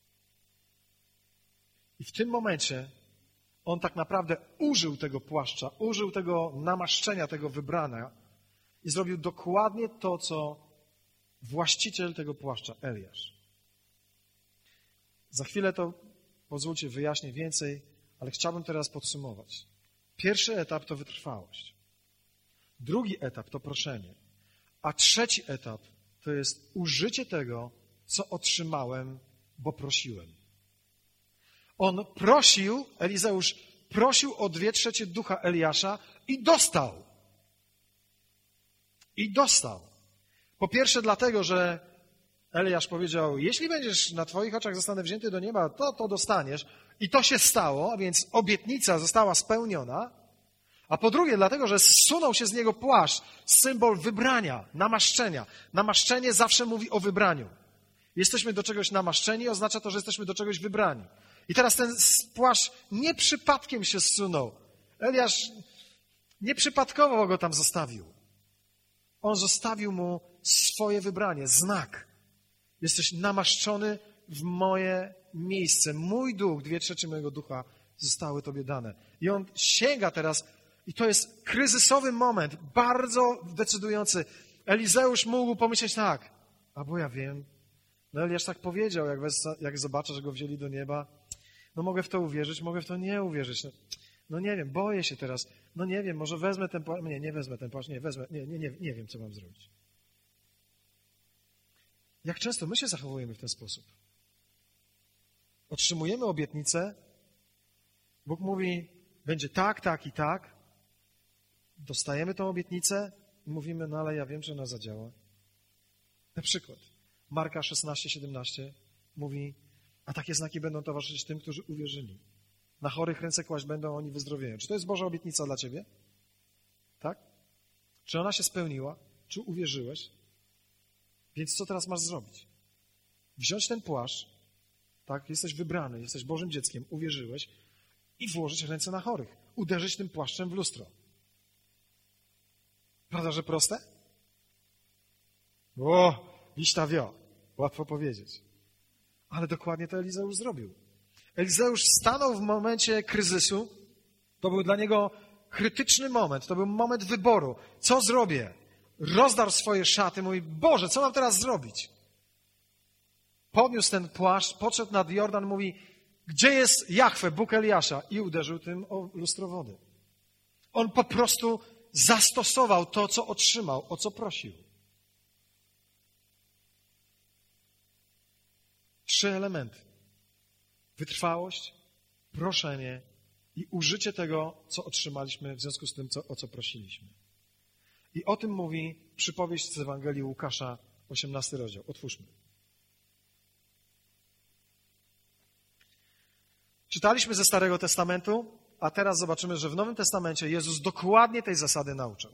I w tym momencie on tak naprawdę użył tego płaszcza, użył tego namaszczenia, tego wybrania i zrobił dokładnie to, co właściciel tego płaszcza, Eliasz. Za chwilę to Pozwólcie, wyjaśnię więcej, ale chciałbym teraz podsumować. Pierwszy etap to wytrwałość. Drugi etap to proszenie. A trzeci etap to jest użycie tego, co otrzymałem, bo prosiłem. On prosił, Elizeusz prosił o 2/3 ducha Eliasza i dostał. I dostał. Po pierwsze dlatego, że Eliasz powiedział, jeśli będziesz na twoich oczach zostanę wzięty do nieba, to dostaniesz. I to się stało, a więc obietnica została spełniona. A po drugie dlatego, że zsunął się z niego płaszcz, symbol wybrania, namaszczenia. Namaszczenie zawsze mówi o wybraniu. Jesteśmy do czegoś namaszczeni, oznacza to, że jesteśmy do czegoś wybrani. I teraz ten płaszcz nie przypadkiem się zsunął. Eliasz nieprzypadkowo go tam zostawił. On zostawił mu swoje wybranie, znak. Jesteś namaszczony w moje miejsce. Mój duch, 2/3 mojego ducha zostały tobie dane. I on sięga teraz, i to jest kryzysowy moment, bardzo decydujący. Elizeusz mógł pomyśleć tak, a bo ja wiem, no Eliasz tak powiedział, jak zobaczę, że go wzięli do nieba, no mogę w to uwierzyć, mogę w to nie uwierzyć. No nie wiem, boję się teraz, no nie wiem, może wezmę ten płaszcz, nie wezmę ten płaszcz, nie wiem, co mam zrobić. Jak często my się zachowujemy w ten sposób? Otrzymujemy obietnicę, Bóg mówi, będzie tak, tak i tak, dostajemy tę obietnicę i mówimy, no ale ja wiem, że ona zadziała. Na przykład Marka 16:17 mówi, a takie znaki będą towarzyszyć tym, którzy uwierzyli. Na chorych ręce kłaść będą, oni wyzdrowieją. Czy to jest Boża obietnica dla ciebie? Tak? Czy ona się spełniła? Czy uwierzyłeś? Więc co teraz masz zrobić? Wziąć ten płaszcz, tak? Jesteś wybrany, jesteś Bożym dzieckiem, uwierzyłeś i włożyć ręce na chorych. Uderzyć tym płaszczem w lustro. Prawda, że proste? Liśta wio. Łatwo powiedzieć. Ale dokładnie to Elizeusz zrobił. Elizeusz stanął w momencie kryzysu. To był dla niego krytyczny moment. To był moment wyboru. Co zrobię? Rozdarł swoje szaty. Mówi, Boże, co mam teraz zrobić? Podniósł ten płaszcz, podszedł nad Jordan, mówi, gdzie jest Jahwe, Bóg Eliasza? I uderzył tym o lustro wody. On po prostu zastosował to, co otrzymał, o co prosił. 3 elementy. Wytrwałość, proszenie i użycie tego, co otrzymaliśmy w związku z tym, o co prosiliśmy. I o tym mówi przypowieść z Ewangelii Łukasza, 18 rozdział. Otwórzmy. Czytaliśmy ze Starego Testamentu, a teraz zobaczymy, że w Nowym Testamencie Jezus dokładnie tej zasady nauczał.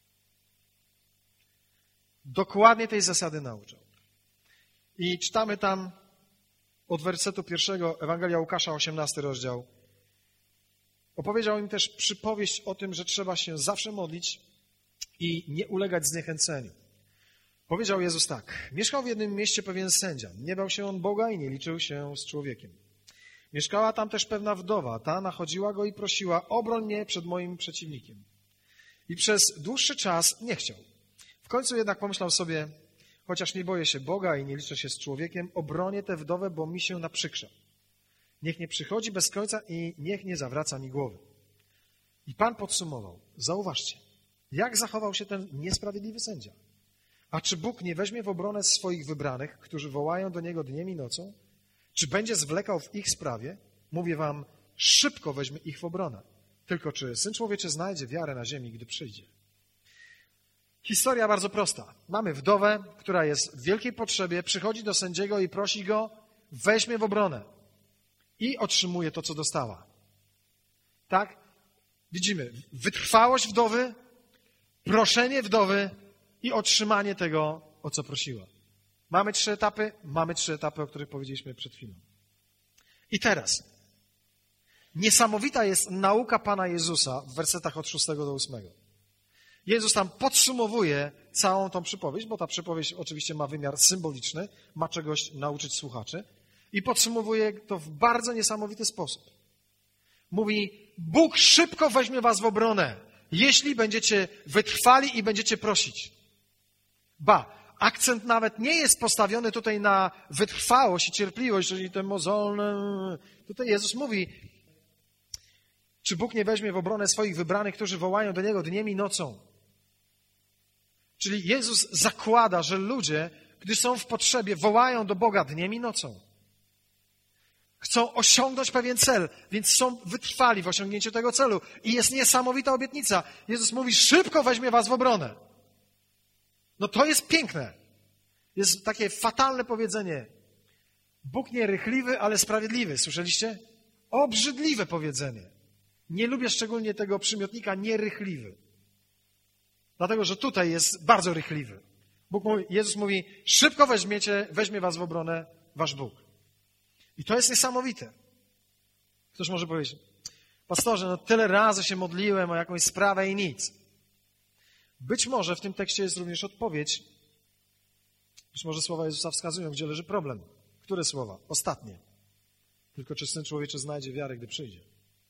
Dokładnie tej zasady nauczał. I czytamy tam od wersetu 1, Ewangelia Łukasza, 18 rozdział. Opowiedział im też przypowieść o tym, że trzeba się zawsze modlić i nie ulegać zniechęceniu. Powiedział Jezus tak. Mieszkał w jednym mieście pewien sędzia. Nie bał się on Boga i nie liczył się z człowiekiem. Mieszkała tam też pewna wdowa. Ta nachodziła go i prosiła, obroń mnie przed moim przeciwnikiem. I przez dłuższy czas nie chciał. W końcu jednak pomyślał sobie, chociaż nie boję się Boga i nie liczę się z człowiekiem, obronię tę wdowę, bo mi się naprzykrza. Niech nie przychodzi bez końca i niech nie zawraca mi głowy. I Pan podsumował. Zauważcie, jak zachował się ten niesprawiedliwy sędzia. A czy Bóg nie weźmie w obronę swoich wybranych, którzy wołają do Niego dniem i nocą? Czy będzie zwlekał w ich sprawie? Mówię wam, szybko weźmie ich w obronę. Tylko czy Syn Człowieczy znajdzie wiarę na ziemi, gdy przyjdzie? Historia bardzo prosta. Mamy wdowę, która jest w wielkiej potrzebie, przychodzi do sędziego i prosi go, weźmie w obronę. I otrzymuje to, co dostała. Tak? Widzimy, wytrwałość wdowy, proszenie wdowy i otrzymanie tego, o co prosiła. Mamy 3 etapy? Mamy 3 etapy, o których powiedzieliśmy przed chwilą. I teraz, niesamowita jest nauka Pana Jezusa w wersetach od 6 do 8. Jezus tam podsumowuje całą tą przypowieść, bo ta przypowieść oczywiście ma wymiar symboliczny, ma czegoś nauczyć słuchaczy i podsumowuje to w bardzo niesamowity sposób. Mówi, Bóg szybko weźmie was w obronę, jeśli będziecie wytrwali i będziecie prosić. akcent nawet nie jest postawiony tutaj na wytrwałość i cierpliwość, czyli te mozolne. Tutaj Jezus mówi, czy Bóg nie weźmie w obronę swoich wybranych, którzy wołają do Niego dniem i nocą. Czyli Jezus zakłada, że ludzie, gdy są w potrzebie, wołają do Boga dniem i nocą. Chcą osiągnąć pewien cel, więc są wytrwali w osiągnięciu tego celu. I jest niesamowita obietnica. Jezus mówi, szybko weźmie was w obronę. No to jest piękne. Jest takie fatalne powiedzenie. Bóg nie rychliwy, ale sprawiedliwy. Słyszeliście? Obrzydliwe powiedzenie. Nie lubię szczególnie tego przymiotnika nierychliwy. Dlatego, że tutaj jest bardzo rychliwy. Jezus mówi, szybko weźmie was w obronę wasz Bóg. I to jest niesamowite. Ktoś może powiedzieć, pastorze, no tyle razy się modliłem o jakąś sprawę i nic. Być może w tym tekście jest również odpowiedź. Być może słowa Jezusa wskazują, gdzie leży problem. Które słowa? Ostatnie. Tylko czy Syn Człowieczy znajdzie wiarę, gdy przyjdzie?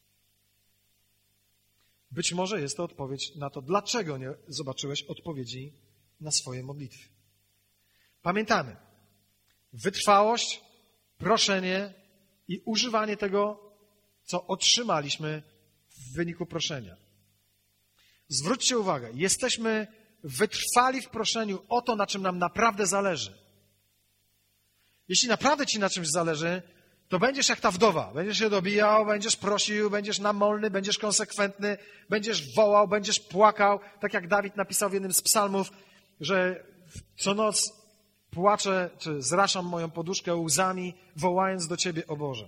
Być może jest to odpowiedź na to, dlaczego nie zobaczyłeś odpowiedzi na swoje modlitwy. Pamiętamy, wytrwałość, proszenie i używanie tego, co otrzymaliśmy w wyniku proszenia. Zwróćcie uwagę, jesteśmy wytrwali w proszeniu o to, na czym nam naprawdę zależy. Jeśli naprawdę ci na czymś zależy, to będziesz jak ta wdowa. Będziesz się dobijał, będziesz prosił, będziesz namolny, będziesz konsekwentny, będziesz wołał, będziesz płakał. Tak jak Dawid napisał w jednym z psalmów, że co noc płaczę, czy zraszam moją poduszkę łzami, wołając do Ciebie, o Boże.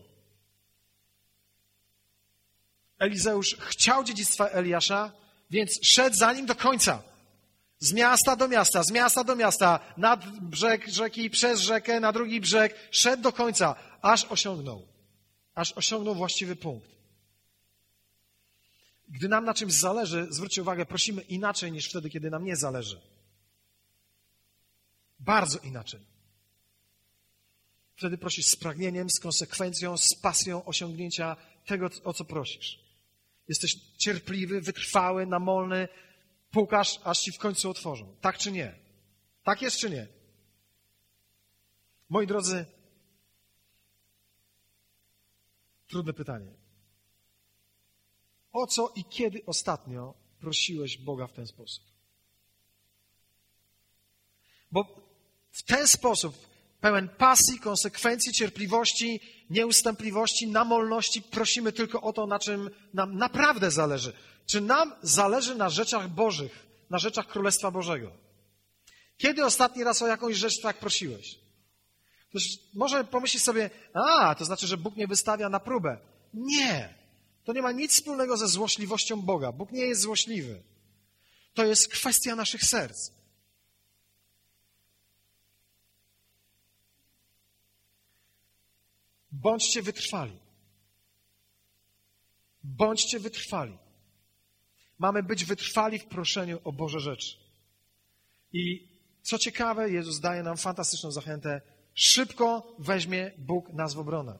Elizeusz chciał dziedzictwa Eliasza, więc szedł za nim do końca. Z miasta do miasta, z miasta do miasta, nad brzeg rzeki, przez rzekę, na drugi brzeg, szedł do końca, aż osiągnął właściwy punkt. Gdy nam na czymś zależy, zwróćcie uwagę, prosimy inaczej niż wtedy, kiedy nam nie zależy. Bardzo inaczej. Wtedy prosisz z pragnieniem, z konsekwencją, z pasją osiągnięcia tego, o co prosisz. Jesteś cierpliwy, wytrwały, namolny, pukasz, aż ci w końcu otworzą. Tak czy nie? Tak jest czy nie? Moi drodzy, trudne pytanie. O co i kiedy ostatnio prosiłeś Boga w ten sposób? Bo w ten sposób, pełen pasji, konsekwencji, cierpliwości, nieustępliwości, namolności, prosimy tylko o to, na czym nam naprawdę zależy. Czy nam zależy na rzeczach Bożych, na rzeczach Królestwa Bożego? Kiedy ostatni raz o jakąś rzecz tak prosiłeś? Ktoś może pomyśleć sobie, to znaczy, że Bóg nie wystawia na próbę. Nie. To nie ma nic wspólnego ze złośliwością Boga. Bóg nie jest złośliwy. To jest kwestia naszych serc. Bądźcie wytrwali. Bądźcie wytrwali. Mamy być wytrwali w proszeniu o Boże rzeczy. I co ciekawe, Jezus daje nam fantastyczną zachętę. Szybko weźmie Bóg nas w obronę.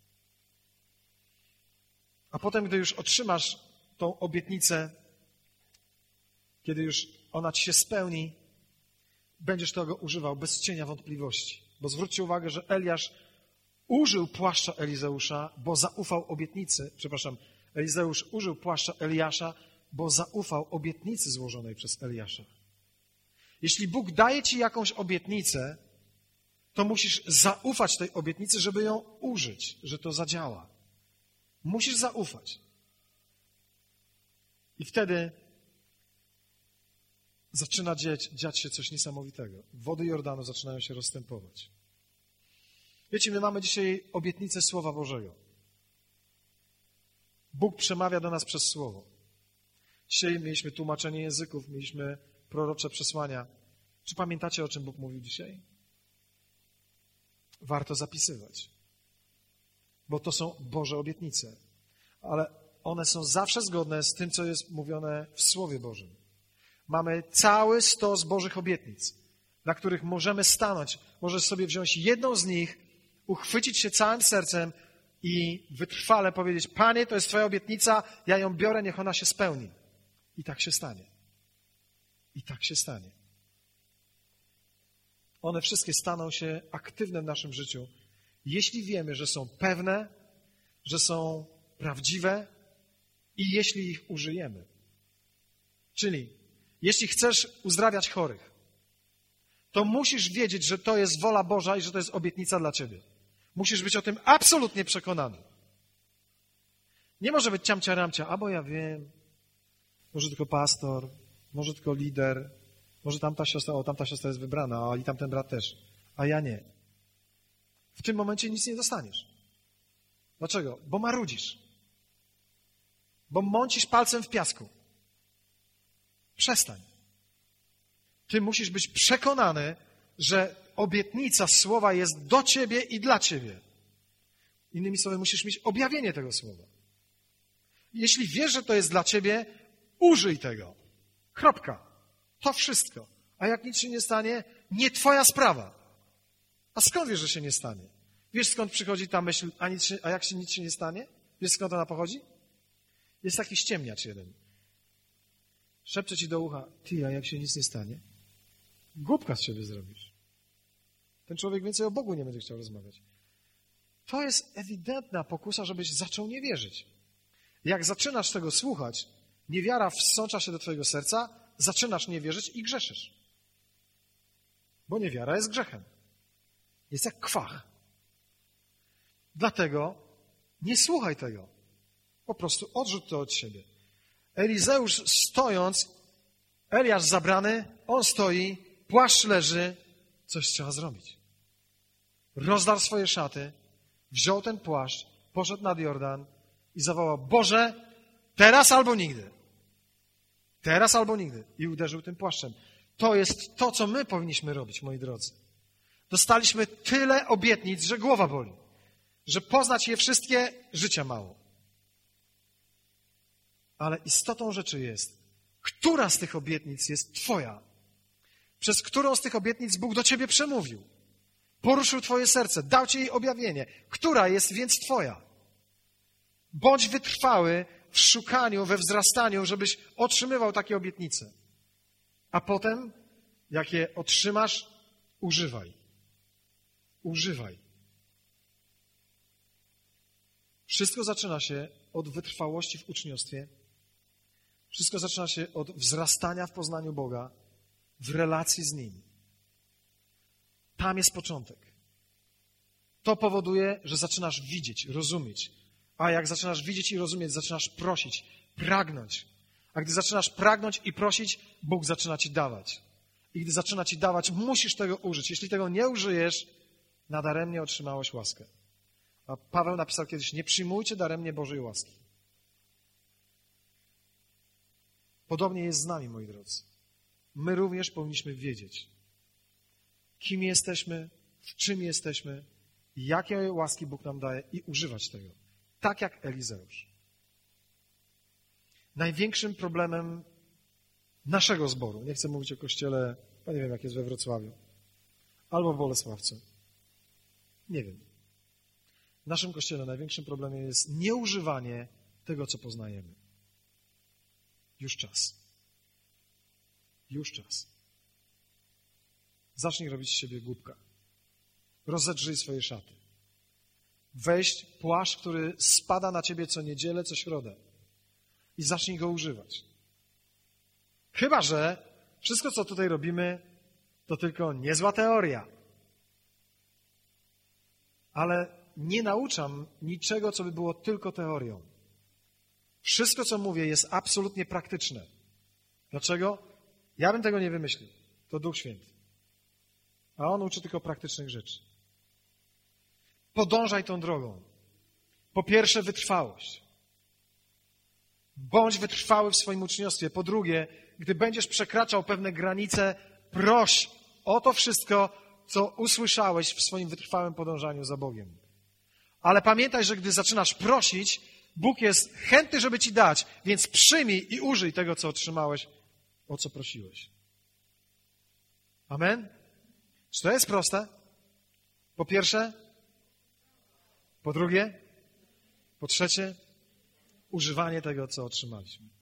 A potem, gdy już otrzymasz tą obietnicę, kiedy już ona ci się spełni, będziesz tego używał bez cienia wątpliwości. Bo zwróćcie uwagę, że Eliasz użył płaszcza Elizeusza, bo zaufał obietnicy. Elizeusz użył płaszcza Eliasza, bo zaufał obietnicy złożonej przez Eliasza. Jeśli Bóg daje ci jakąś obietnicę, to musisz zaufać tej obietnicy, żeby ją użyć, że to zadziała. Musisz zaufać. I wtedy zaczyna dziać się coś niesamowitego. Wody Jordanu zaczynają się rozstępować. Wiecie, my mamy dzisiaj obietnicę Słowa Bożego. Bóg przemawia do nas przez Słowo. Dzisiaj mieliśmy tłumaczenie języków, mieliśmy prorocze przesłania. Czy pamiętacie, o czym Bóg mówił dzisiaj? Warto zapisywać, bo to są Boże obietnice, ale one są zawsze zgodne z tym, co jest mówione w Słowie Bożym. Mamy cały stos Bożych obietnic, na których możemy stanąć. Możesz sobie wziąć jedną z nich, uchwycić się całym sercem i wytrwale powiedzieć: Panie, to jest Twoja obietnica, ja ją biorę, niech ona się spełni. I tak się stanie. I tak się stanie. one wszystkie staną się aktywne w naszym życiu, jeśli wiemy, że są pewne, że są prawdziwe i jeśli ich użyjemy. Czyli, jeśli chcesz uzdrawiać chorych, to musisz wiedzieć, że to jest wola Boża i że to jest obietnica dla ciebie. Musisz być o tym absolutnie przekonany. Nie może być ciamcia-ramcia, albo ja wiem, może tylko pastor, może tylko lider, może tamta siostra jest wybrana, i tamten brat też, a ja nie. W tym momencie nic nie dostaniesz. Dlaczego? Bo marudzisz. Bo mącisz palcem w piasku. Przestań. Ty musisz być przekonany, że obietnica słowa jest do ciebie i dla ciebie. Innymi słowy, musisz mieć objawienie tego słowa. Jeśli wiesz, że to jest dla ciebie, użyj tego. Kropka. To wszystko. A jak nic się nie stanie, nie twoja sprawa. A skąd wiesz, że się nie stanie? Wiesz, skąd przychodzi ta myśl, a jak nic się nie stanie? Wiesz, skąd ona pochodzi? Jest taki ściemniacz jeden. Szepcze ci do ucha, ty, a jak się nic nie stanie? Głupka z siebie zrobisz. Ten człowiek więcej o Bogu nie będzie chciał rozmawiać. To jest ewidentna pokusa, żebyś zaczął nie wierzyć. Jak zaczynasz tego słuchać, niewiara wsącza się do twojego serca, zaczynasz nie wierzyć i grzeszysz. Bo niewiara jest grzechem. Jest jak kwach. Dlatego nie słuchaj tego. Po prostu odrzuć to od siebie. Elizeusz stojąc, Eliasz zabrany, on stoi, płaszcz leży, coś trzeba zrobić. Rozdarł swoje szaty, wziął ten płaszcz, poszedł nad Jordan i zawołał, Boże, teraz albo nigdy. Teraz albo nigdy. I uderzył tym płaszczem. To jest to, co my powinniśmy robić, moi drodzy. Dostaliśmy tyle obietnic, że głowa boli. Że poznać je wszystkie, życia mało. Ale istotą rzeczy jest, która z tych obietnic jest twoja. Przez którą z tych obietnic Bóg do ciebie przemówił. Poruszył twoje serce, dał ci jej objawienie. Która jest więc twoja? Bądź wytrwały w szukaniu, we wzrastaniu, żebyś otrzymywał takie obietnice. A potem, jak je otrzymasz, używaj. Używaj. Wszystko zaczyna się od wytrwałości w uczniostwie. Wszystko zaczyna się od wzrastania w poznaniu Boga, w relacji z Nim. Tam jest początek. To powoduje, że zaczynasz widzieć, rozumieć. A jak zaczynasz widzieć i rozumieć, zaczynasz prosić, pragnąć. A gdy zaczynasz pragnąć i prosić, Bóg zaczyna ci dawać. I gdy zaczyna ci dawać, musisz tego użyć. Jeśli tego nie użyjesz, nadaremnie otrzymałeś łaskę. A Paweł napisał kiedyś, nie przyjmujcie daremnie Bożej łaski. Podobnie jest z nami, moi drodzy. My również powinniśmy wiedzieć, kim jesteśmy, w czym jesteśmy, jakie łaski Bóg nam daje i używać tego. Tak jak Elizeusz. Największym problemem naszego zboru, nie chcę mówić o kościele, bo nie wiem, jak jest we Wrocławiu, albo w Bolesławcu. Nie wiem. W naszym kościele największym problemem jest nieużywanie tego, co poznajemy. Już czas. Już czas. Zacznij robić z siebie głupka. Rozedrzyj swoje szaty. Weź płaszcz, który spada na ciebie co niedzielę, co środę i zacznij go używać. Chyba że wszystko, co tutaj robimy, to tylko niezła teoria. Ale nie nauczam niczego, co by było tylko teorią. Wszystko, co mówię, jest absolutnie praktyczne. Dlaczego? Ja bym tego nie wymyślił. To Duch Święty. A On uczy tylko praktycznych rzeczy. Podążaj tą drogą. Po pierwsze, wytrwałość. Bądź wytrwały w swoim uczniostwie. Po drugie, gdy będziesz przekraczał pewne granice, proś o to wszystko, co usłyszałeś w swoim wytrwałym podążaniu za Bogiem. Ale pamiętaj, że gdy zaczynasz prosić, Bóg jest chętny, żeby ci dać, więc przyjmij i użyj tego, co otrzymałeś, o co prosiłeś. Amen? Czy to jest proste? Po pierwsze? Po drugie? Po trzecie? Używanie tego, co otrzymaliśmy.